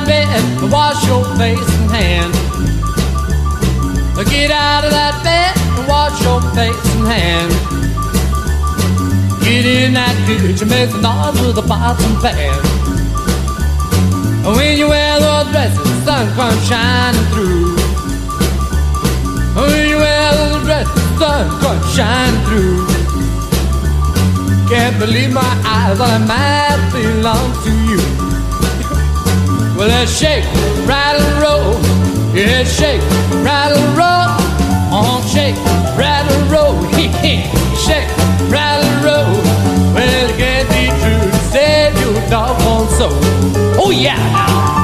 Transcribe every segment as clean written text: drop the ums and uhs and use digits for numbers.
bed and wash your face and hands. Get out of that bed and wash your face and hands. Get in that kitchen, make some noise with the pots and pans. When you wear those dresses, the sun comes shining through. When you wear those dresses, the sun comes shining through. Can't believe my eyes, all that math belongs to you. Well, let's shake, rattle, roll. Yeah, shake, rattle, roll. On shake, rattle, roll. Shake, rattle, roll. Well, it can't be true to save your doggone soul. Oh, yeah.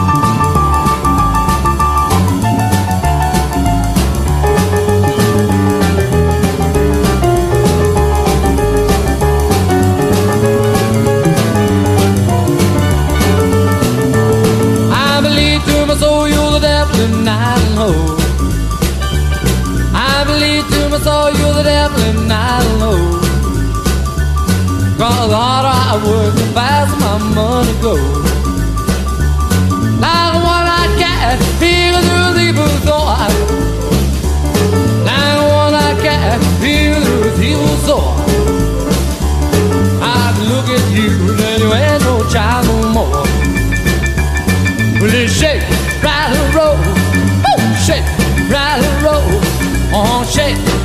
So you're the devil and I don't know. I believe to my soul you're the devil and I don't know. Cause the harder I work, the faster my money goes. Like a one-eyed cat, feel through the evil door. Like a one-eyed cat, feel through the evil door. I can look at you and you ain't no child no more. Well, it's shake, rattle, roll. Woo! Shake, rattle, roll. On shake,